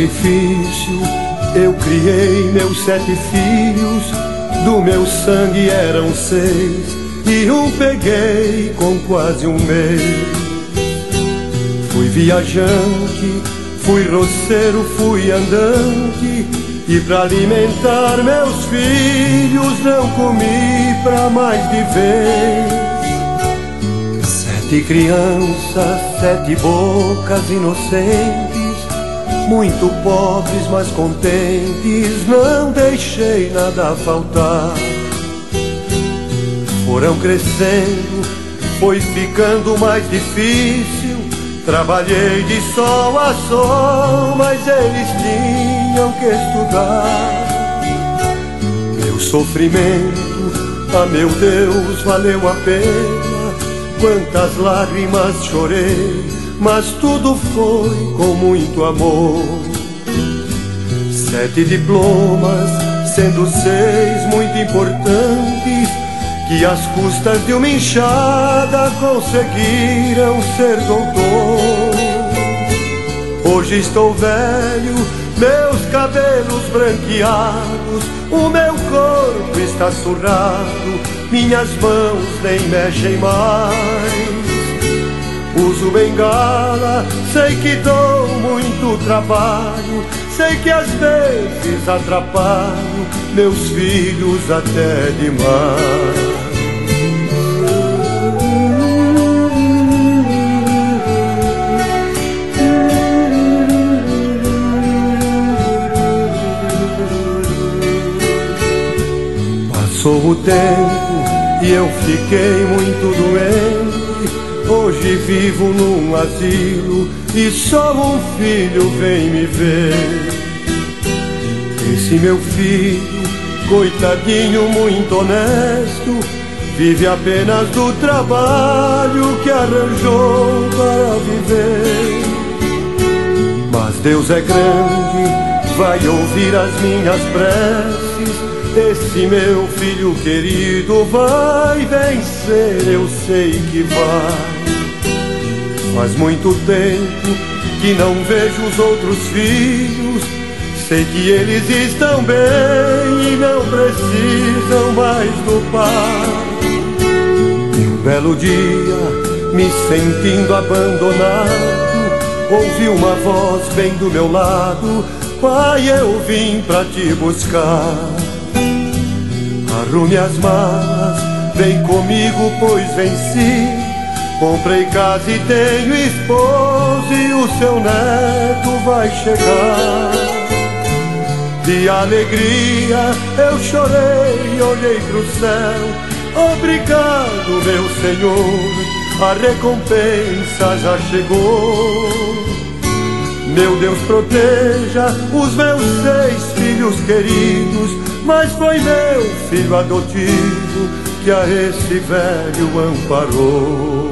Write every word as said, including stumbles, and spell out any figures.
sacrifício eu criei meus sete filhos, do meu sangue eram seis, e um peguei com quase um mês. Fui viajante, fui roceiro, fui andante, e pra alimentar meus filhos não comi pra mais de vez. Sete crianças, sete bocas inocentes, muito pobres, mas contentes, não deixei nada faltar. Foram crescendo, foi ficando mais difícil, trabalhei de sol a sol, mas eles tinham que estudar. Meu sofrimento, ah meu Deus, valeu a pena, quantas lágrimas chorei, mas tudo foi com muito amor. Sete diplomas, sendo seis muito importantes, que às custas de uma enxada conseguiram ser doutor. Hoje estou velho, meus cabelos branqueados, o meu corpo está surrado, minhas mãos nem mexem mais. Uso bengala, sei que dou muito trabalho, sei que às vezes atrapalho meus filhos até demais. Passou o tempo e eu fiquei muito doente. Hoje vivo num asilo e só um filho vem me ver. Esse meu filho, coitadinho, muito honesto, vive apenas do trabalho que arranjou para viver. Mas Deus é grande, vai ouvir as minhas preces. Esse meu filho querido vai vencer, eu sei que vai. Faz muito tempo que não vejo os outros filhos, sei que eles estão bem e não precisam mais do pai. E um belo dia, me sentindo abandonado, ouvi uma voz bem do meu lado: pai, eu vim pra te buscar. Arrume as malas, vem comigo, pois venci. Comprei casa e tenho esposa e o seu neto vai chegar. De alegria eu chorei, olhei pro céu. Obrigado, meu Senhor, a recompensa já chegou. Meu Deus, proteja os meus seis filhos queridos, mas foi meu filho adotivo que a esse velho amparou.